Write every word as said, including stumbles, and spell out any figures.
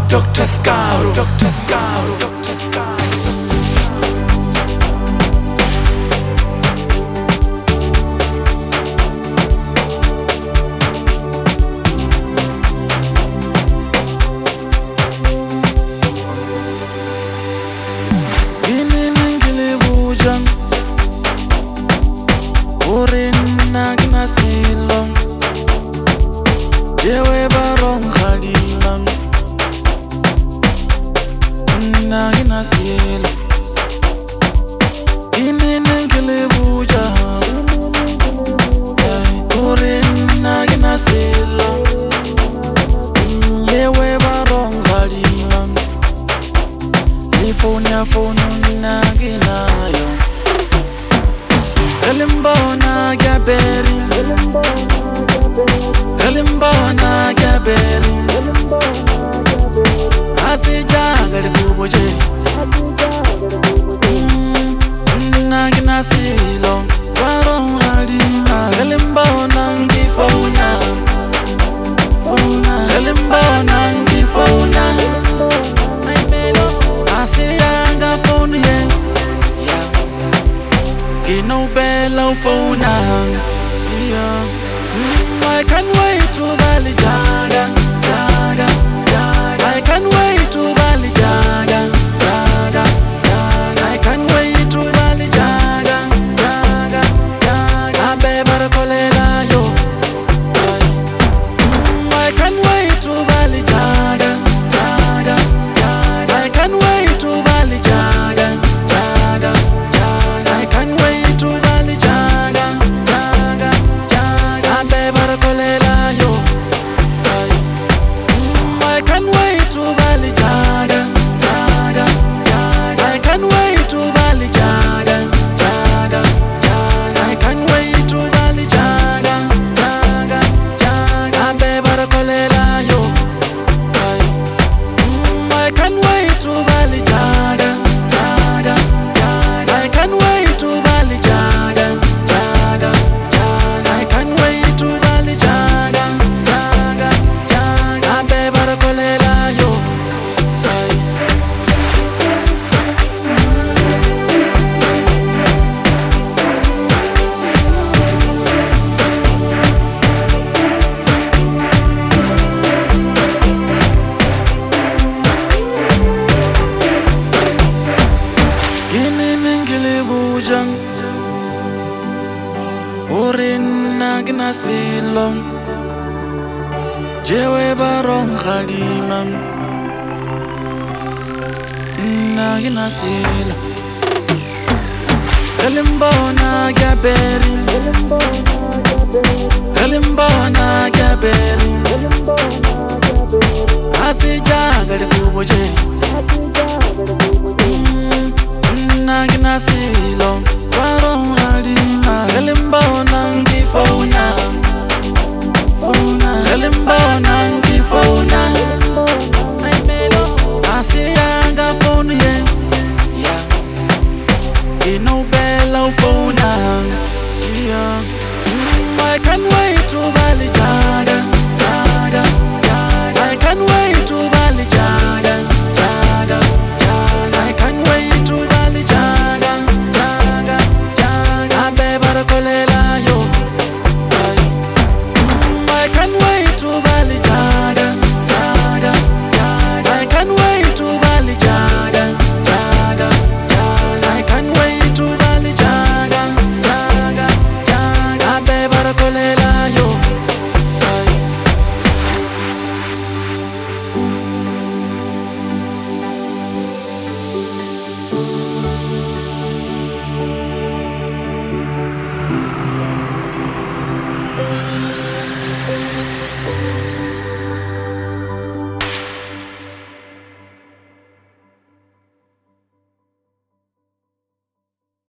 Doctor Scaru, Doctor Scaru, Doctor Scaru. Silong jewe barong khalimam na ina silo inene ngelebuja ore na ina silo yewe barong khalimam ni phone ya phone na ginayo Elimbona gaberi Elimbona gaberi Asijaga likuboje Nagina silo Warong halima Elimbona ngifona Elimbona ngifona Asiyanga phone ye Gino bella phone yeah. I can't wait to Bali Jaga, Jaga, Jaga. I can't wait to Bali Jaga, Jaga, Jaga. I can't wait to Bali Jaga, Jaga, Jaga. Abe barakolela yo. I can't wait to Bali Jaga, Jaga, Jaga. I can't wait to Bali Jaga, Jaga, Jaga. I can't wait to Bali Jaga, Jaga, Jaga. Abe barakolela yo. I can't wait to Bali Jaga, Jaga, Jaga. I can't wait to Bali Jaga, Jaga, Jaga. I can't wait to Bali Jaga, Jaga, Jaga. Abe barakolela yo. I can't wait to Bali Jaga, Jaga, Jaga. I can't wait to Bali Jaga, Jaga, Jaga. I can't wait to Bali Jaga, Jaga, Jaga. Abe barakolela yo. Bujang Orin nagina silong jewe barong khalimam nagina silong Elimbona gaberi Elimbona gaberi Asijaga likuboje Nagina silong